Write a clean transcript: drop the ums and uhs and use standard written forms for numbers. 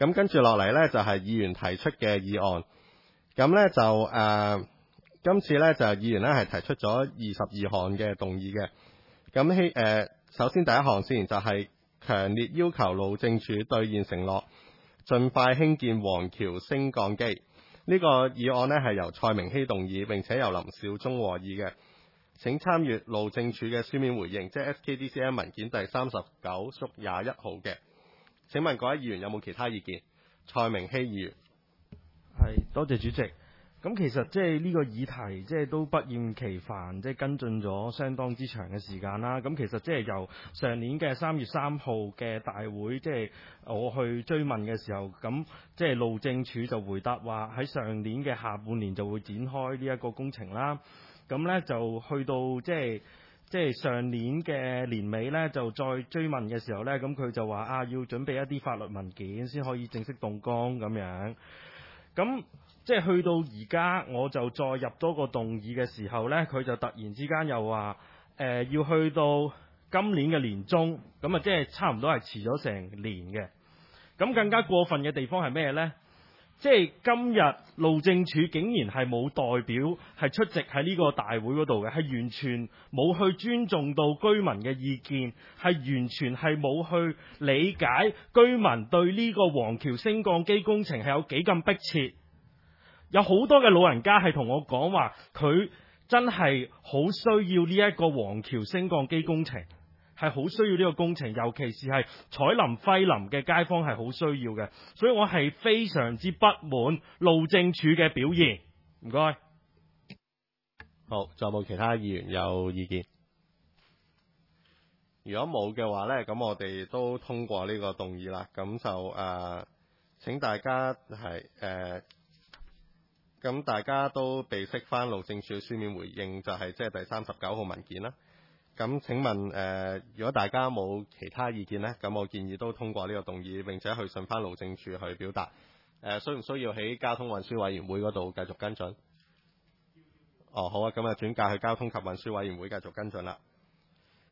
咁跟住落嚟呢，就係議員提出嘅議案。咁呢，就今次呢，就議員呢係提出咗22項嘅動議嘅。咁首先第一項先就係強烈要求路政署兌現承諾，盡快興建皇橋升降機。呢個議案呢係由蔡明熙動議，並且由林少忠和議嘅。請參閱路政署嘅書面回應，即係 SKDCM 文件第39/21號嘅。請問各位議員有冇其他意見？蔡明熙議員。 係，多謝主席。咁其實即係呢個議題，即係都不厭其煩，即係跟進咗相當之長嘅時間啦。咁其實即係由上年嘅3月3號嘅大會，即係我去追問嘅時候，咁即係路政署就回答話喺上年嘅下半年就會展開呢一個工程啦。咁呢就去到即係上年嘅年尾呢，就再追問嘅時候呢，咁佢就話要準備一啲法律文件先可以正式動工咁樣。咁即係去到而家，我就再入多個動議嘅時候呢，佢就突然之間又話要去到今年嘅年中，咁即係差唔多係遲咗成年嘅。咁更加過分嘅地方係咩呢？即係今日路政署竟然係冇代表係出席喺呢個大會嗰度嘅，係完全冇去尊重到居民嘅意見，係完全係冇去理解居民對呢個皇橋升降機工程係有幾咁迫切。有好多嘅老人家係同我講話，佢真係好需要呢一個皇橋升降機工程，係好需要呢個工程，尤其是係彩林輝林嘅街坊係好需要嘅，所以我係非常之不滿路政署嘅表現。唔該。 好，仲有冇其他議員有意見？如果冇嘅話呢，咁我哋都通過呢個動議啦。咁就請大家咁大家都備悉翻路政署嘅書面回應，就係即係第39號文件啦。咁請問如果大家冇其他意見呢，咁我建議都通過呢個動議，並且去信翻路政署去表達。需唔需要喺交通運輸委員會嗰度繼續跟進？好啊，咁轉介去交通及運輸委員會繼續跟進啦。